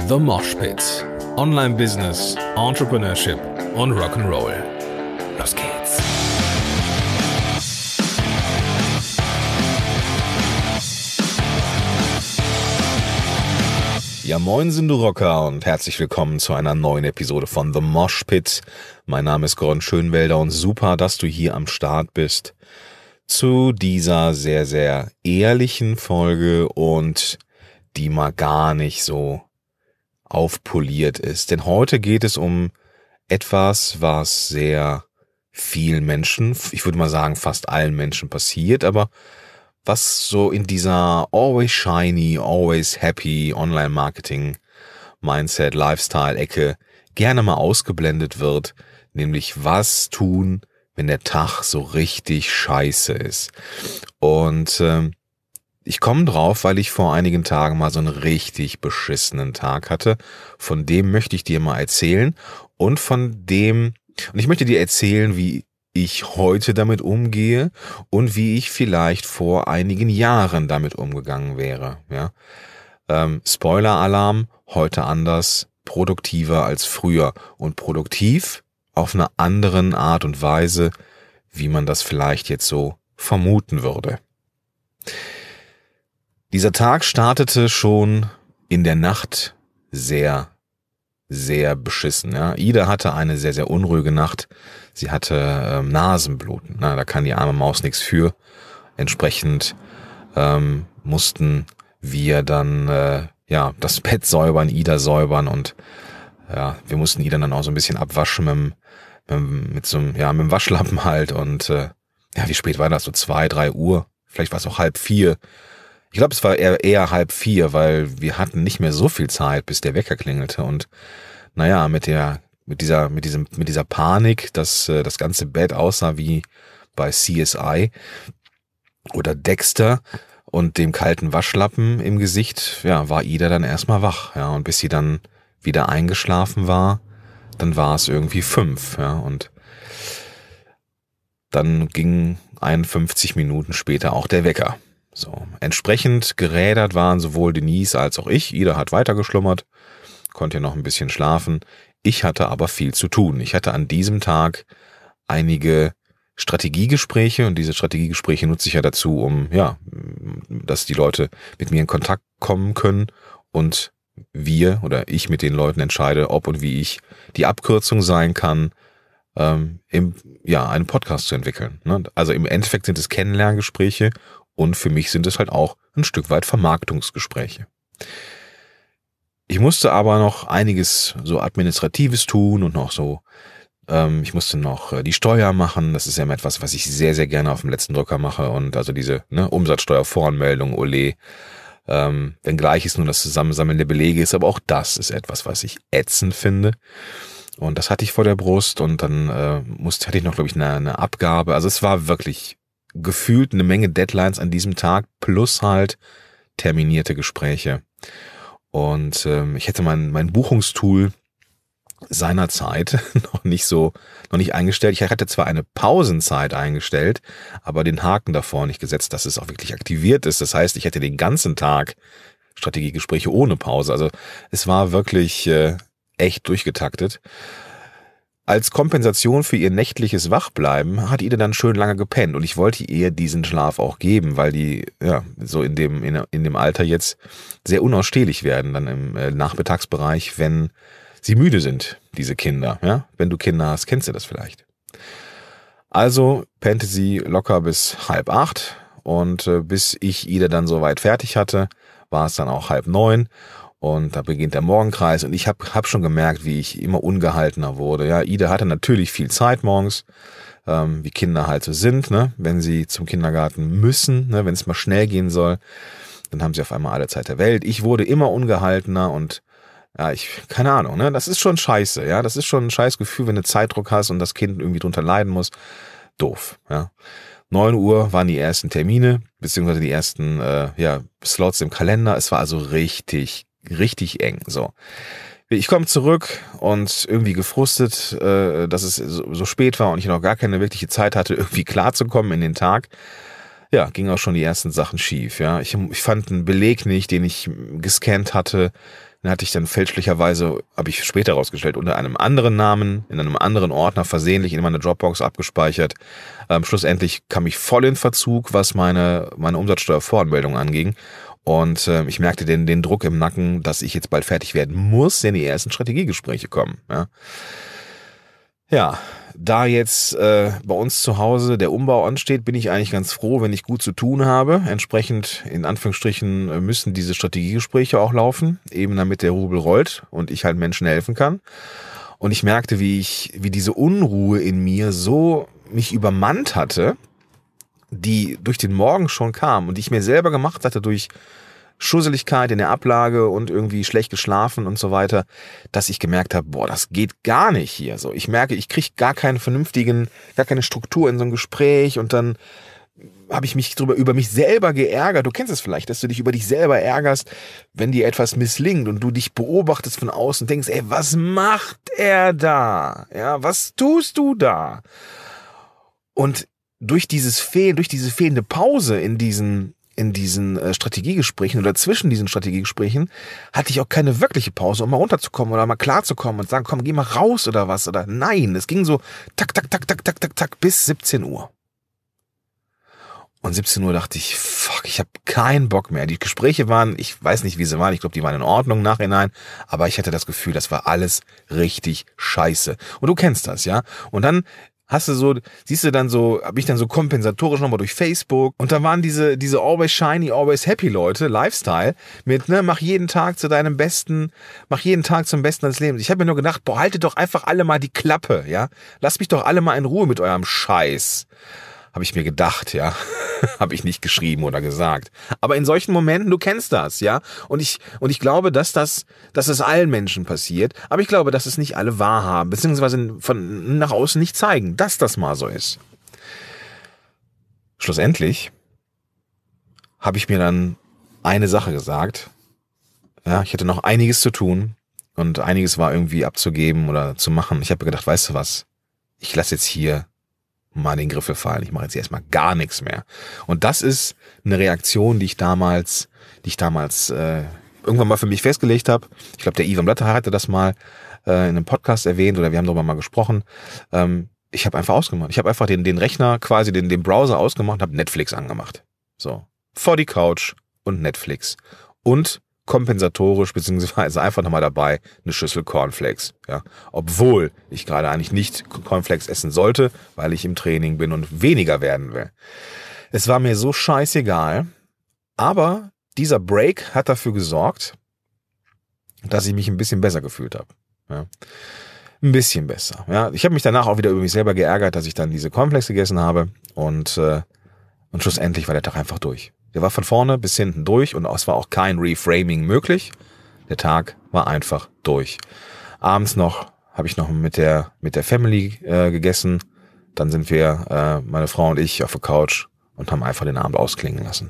The Mosh Pit. Online Business, Entrepreneurship und Rock'n'Roll. Los geht's. Ja, moinsen du Rocker und herzlich willkommen zu einer neuen Episode von The Mosh Pit. Mein Name ist Gordon Schönwelder und super, dass du hier am Start bist zu dieser sehr, sehr ehrlichen Folge und die mal gar nicht so aufpoliert ist. Denn heute geht es um etwas, was sehr vielen Menschen, ich würde mal sagen fast allen Menschen passiert, aber was so in dieser always shiny, always happy Online-Marketing-Mindset, Lifestyle-Ecke gerne mal ausgeblendet wird, nämlich was tun, wenn der Tag so richtig scheiße ist. Und ich komme drauf, weil ich vor einigen Tagen mal so einen richtig beschissenen Tag hatte. Von dem möchte ich dir mal erzählen und ich möchte dir erzählen, wie ich heute damit umgehe und wie ich vielleicht vor einigen Jahren damit umgegangen wäre. Ja? Spoiler-Alarm, heute anders, produktiver als früher und produktiv auf einer anderen Art und Weise, wie man das vielleicht jetzt so vermuten würde. Dieser Tag startete schon in der Nacht sehr, sehr beschissen. Ja. Ida hatte eine sehr, sehr unruhige Nacht. Sie hatte Nasenbluten. Da kann die arme Maus nichts für. Entsprechend mussten wir dann das Bett säubern, Ida säubern und wir mussten Ida dann auch so ein bisschen abwaschen mit dem Waschlappen halt. Und wie spät war das? So 2, 3 Uhr? Vielleicht war es auch 3:30. Ich glaube, es war eher 3:30, weil wir hatten nicht mehr so viel Zeit, bis der Wecker klingelte. Und mit dieser Panik, dass das ganze Bett aussah wie bei CSI oder Dexter und dem kalten Waschlappen im Gesicht, war Ida dann erstmal wach. Ja, und bis sie dann wieder eingeschlafen war, dann war es irgendwie 5. Ja, und dann ging 51 Minuten später auch der Wecker. So, entsprechend gerädert waren sowohl Denise als auch ich. Ida hat weitergeschlummert, konnte ja noch ein bisschen schlafen. Ich hatte aber viel zu tun. Ich hatte an diesem Tag einige Strategiegespräche und diese Strategiegespräche nutze ich ja dazu, dass die Leute mit mir in Kontakt kommen können und ich mit den Leuten entscheide, ob und wie ich die Abkürzung sein kann, einen Podcast zu entwickeln. Also im Endeffekt sind es Kennenlerngespräche und für mich sind es halt auch ein Stück weit Vermarktungsgespräche. Ich musste aber noch einiges so Administratives tun und noch so, ich musste noch die Steuer machen. Das ist ja etwas, was ich sehr, sehr gerne auf dem letzten Drücker mache und also diese Umsatzsteuervoranmeldung, Ole. Wenngleich es nur das Zusammensammeln der Belege ist, aber auch das ist etwas, was ich ätzend finde. Und das hatte ich vor der Brust und dann hatte ich noch, glaube ich, eine Abgabe. Also es war wirklich gefühlt eine Menge Deadlines an diesem Tag plus halt terminierte Gespräche. Und ich hätte mein Buchungstool seinerzeit noch nicht eingestellt. Ich hatte zwar eine Pausenzeit eingestellt, aber den Haken davor nicht gesetzt, dass es auch wirklich aktiviert ist. Das heißt, ich hätte den ganzen Tag Strategiegespräche ohne Pause. Also es war wirklich echt durchgetaktet. Als Kompensation für ihr nächtliches Wachbleiben hat Ida dann schön lange gepennt und ich wollte ihr diesen Schlaf auch geben, weil die so in dem Alter jetzt sehr unausstehlich werden dann im Nachmittagsbereich, wenn sie müde sind, diese Kinder. Ja? Wenn du Kinder hast, kennst du das vielleicht. Also pennte sie locker bis 7:30 und bis ich Ida dann soweit fertig hatte, war es dann auch 8:30. Und da beginnt der Morgenkreis und ich hab schon gemerkt, wie ich immer ungehaltener wurde. Ja, Ida hatte natürlich viel Zeit morgens, wie Kinder halt so sind, wenn sie zum Kindergarten müssen, wenn es mal schnell gehen soll, dann haben sie auf einmal alle Zeit der Welt. Ich wurde immer ungehaltener und keine Ahnung, das ist schon scheiße, ja, das ist schon ein scheiß Gefühl, wenn du Zeitdruck hast und das Kind irgendwie drunter leiden muss. Doof, ja. 9 Uhr waren die ersten Termine, beziehungsweise die ersten Slots im Kalender. Es war also richtig eng. So, ich komme zurück und irgendwie gefrustet, dass es so spät war und ich noch gar keine wirkliche Zeit hatte, irgendwie klarzukommen in den Tag. Ja, ging auch schon die ersten Sachen schief. Ja, ich fand einen Beleg nicht, den ich gescannt hatte. Den hatte ich dann fälschlicherweise, habe ich später rausgestellt, unter einem anderen Namen, in einem anderen Ordner versehentlich in meiner Dropbox abgespeichert. Schlussendlich kam ich voll in Verzug, was meine Umsatzsteuervoranmeldung anging. Und ich merkte den Druck im Nacken, dass ich jetzt bald fertig werden muss, denn die ersten Strategiegespräche kommen. Ja, da jetzt bei uns zu Hause der Umbau ansteht, bin ich eigentlich ganz froh, wenn ich gut zu tun habe. Entsprechend, in Anführungsstrichen, müssen diese Strategiegespräche auch laufen, eben damit der Rubel rollt und ich halt Menschen helfen kann. Und ich merkte, wie diese Unruhe in mir so mich übermannt hatte, die durch den Morgen schon kam und die ich mir selber gemacht hatte durch Schusseligkeit in der Ablage und irgendwie schlecht geschlafen und so weiter, dass ich gemerkt habe, boah, das geht gar nicht hier. So, ich merke, ich kriege gar keine Struktur in so ein Gespräch und dann habe ich mich über mich selber geärgert. Du kennst es vielleicht, dass du dich über dich selber ärgerst, wenn dir etwas misslingt und du dich beobachtest von außen und denkst, ey, was macht er da? Ja, was tust du da? Und durch diese fehlende Pause in diesen Strategiegesprächen oder zwischen diesen Strategiegesprächen hatte ich auch keine wirkliche Pause, um mal runterzukommen oder mal klarzukommen und sagen, komm, geh mal raus oder was. Oder nein, es ging so tak bis 17 Uhr. Und 17 Uhr dachte ich, fuck, ich habe keinen Bock mehr. Die Gespräche waren, ich weiß nicht, wie sie waren, ich glaube, die waren in Ordnung im Nachhinein, aber ich hatte das Gefühl, das war alles richtig scheiße. Und du kennst das, ja? Und dann siehst du dann so, habe ich dann so kompensatorisch nochmal durch Facebook und da waren diese always shiny, always happy Leute, Lifestyle, mit, mach jeden Tag zum Besten des Lebens. Ich habe mir nur gedacht, boah, haltet doch einfach alle mal die Klappe, ja? Lasst mich doch alle mal in Ruhe mit eurem Scheiß. Habe ich mir gedacht, ja. Habe ich nicht geschrieben oder gesagt. Aber in solchen Momenten, du kennst das, ja. Und ich glaube, dass das allen Menschen passiert. Aber ich glaube, dass es nicht alle wahrhaben, beziehungsweise von nach außen nicht zeigen, dass das mal so ist. Schlussendlich habe ich mir dann eine Sache gesagt. Ja, ich hatte noch einiges zu tun und einiges war irgendwie abzugeben oder zu machen. Ich habe mir gedacht, weißt du was? Ich lasse jetzt hier mal den Griffel fallen. Ich mache jetzt erstmal gar nichts mehr. Und das ist eine Reaktion, die ich damals irgendwann mal für mich festgelegt habe. Ich glaube, der Ivan Blatter hatte das mal in einem Podcast erwähnt oder wir haben darüber mal gesprochen. Ich habe einfach ausgemacht. Ich habe einfach den Rechner quasi, den Browser ausgemacht und habe Netflix angemacht. So, vor die Couch und Netflix. Und kompensatorisch, beziehungsweise einfach nochmal dabei eine Schüssel Cornflakes. Ja, obwohl ich gerade eigentlich nicht Cornflakes essen sollte, weil ich im Training bin und weniger werden will. Es war mir so scheißegal, aber dieser Break hat dafür gesorgt, dass ich mich ein bisschen besser gefühlt habe. Ja, ein bisschen besser. Ja, ich habe mich danach auch wieder über mich selber geärgert, dass ich dann diese Cornflakes gegessen habe und schlussendlich war der Tag einfach durch. Der war von vorne bis hinten durch und es war auch kein Reframing möglich. Der Tag war einfach durch. Abends habe ich noch mit der Family gegessen. Dann sind wir, meine Frau und ich, auf der Couch und haben einfach den Abend ausklingen lassen.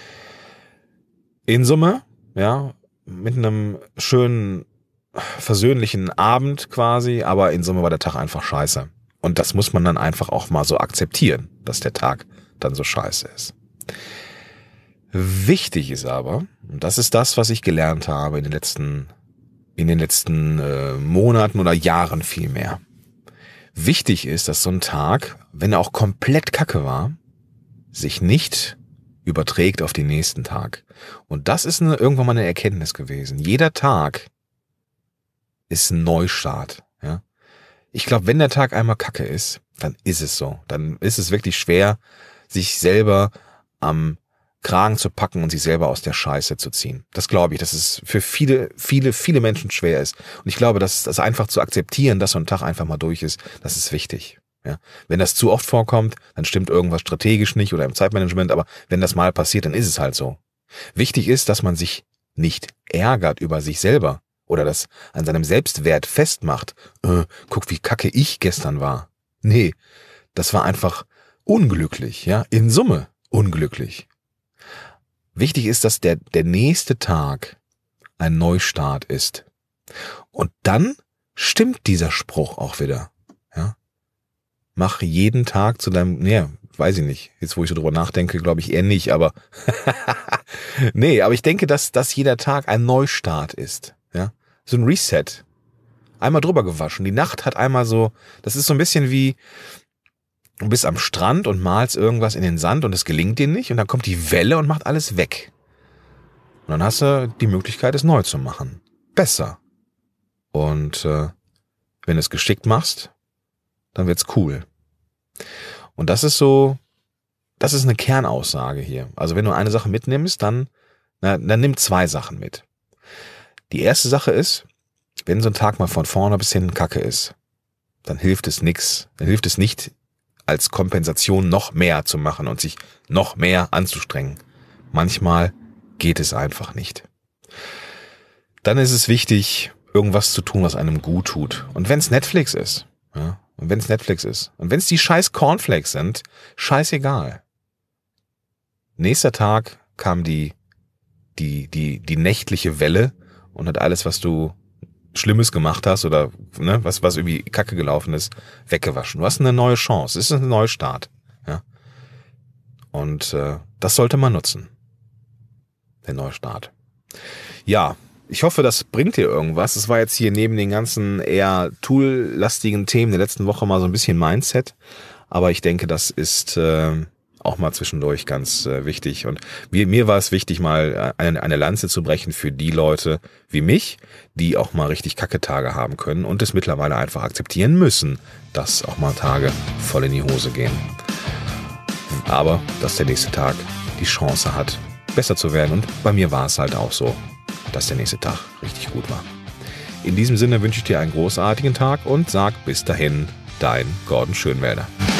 In Summe, ja, mit einem schönen, versöhnlichen Abend quasi, aber in Summe war der Tag einfach scheiße. Und das muss man dann einfach auch mal so akzeptieren, dass der Tag dann so scheiße ist. Wichtig ist aber, und das ist das, was ich gelernt habe in den letzten Monaten oder Jahren vielmehr. Wichtig ist, dass so ein Tag, wenn er auch komplett kacke war, sich nicht überträgt auf den nächsten Tag. Und das ist irgendwann mal eine Erkenntnis gewesen. Jeder Tag ist ein Neustart. Ja? Ich glaube, wenn der Tag einmal kacke ist, dann ist es so. Dann ist es wirklich schwer, sich selber am Kragen zu packen und sich selber aus der Scheiße zu ziehen. Das glaube ich, dass es für viele Menschen schwer ist. Und ich glaube, dass das einfach zu akzeptieren, dass so ein Tag einfach mal durch ist, das ist wichtig. Ja. Wenn das zu oft vorkommt, dann stimmt irgendwas strategisch nicht oder im Zeitmanagement, aber wenn das mal passiert, dann ist es halt so. Wichtig ist, dass man sich nicht ärgert über sich selber oder das an seinem Selbstwert festmacht. Guck, wie kacke ich gestern war. Nee, das war einfach unglücklich, ja, in Summe unglücklich. Wichtig ist, dass der nächste Tag ein Neustart ist. Und dann stimmt dieser Spruch auch wieder. Ja? Mach jeden Tag zu deinem, weiß ich nicht. Jetzt, wo ich so drüber nachdenke, glaube ich eher nicht, aber nee, aber ich denke, dass jeder Tag ein Neustart ist. Ja? so ein Reset. Einmal drüber gewaschen. Die Nacht hat einmal so, das ist so ein bisschen wie, du bist am Strand und malst irgendwas in den Sand und es gelingt dir nicht und dann kommt die Welle und macht alles weg. Und dann hast du die Möglichkeit, es neu zu machen. Besser. Und wenn du es geschickt machst, dann wird's cool. Und das ist so, das ist eine Kernaussage hier. Also wenn du eine Sache mitnimmst, dann nimm 2 Sachen mit. Die erste Sache ist, wenn so ein Tag mal von vorne bis hinten Kacke ist, dann hilft es nix. Dann hilft es nicht, als Kompensation noch mehr zu machen und sich noch mehr anzustrengen. Manchmal geht es einfach nicht. Dann ist es wichtig, irgendwas zu tun, was einem gut tut. Und wenn es Netflix ist, ja, und wenn es die scheiß Cornflakes sind, scheißegal. Nächster Tag kam die nächtliche Welle und hat alles, was du Schlimmes gemacht hast oder ne, was irgendwie kacke gelaufen ist, weggewaschen. Du hast eine neue Chance. Es ist ein Neustart. Ja? Und das sollte man nutzen. Der Neustart. Ja, ich hoffe, das bringt dir irgendwas. Es war jetzt hier neben den ganzen eher tool-lastigen Themen der letzten Woche mal so ein bisschen Mindset. Aber ich denke, das ist auch mal zwischendurch ganz wichtig. Und mir war es wichtig, mal eine Lanze zu brechen für die Leute wie mich, die auch mal richtig Kacke-Tage haben können und es mittlerweile einfach akzeptieren müssen, dass auch mal Tage voll in die Hose gehen. Aber dass der nächste Tag die Chance hat, besser zu werden. Und bei mir war es halt auch so, dass der nächste Tag richtig gut war. In diesem Sinne wünsche ich dir einen großartigen Tag und sag bis dahin, dein Gordon Schönwälder.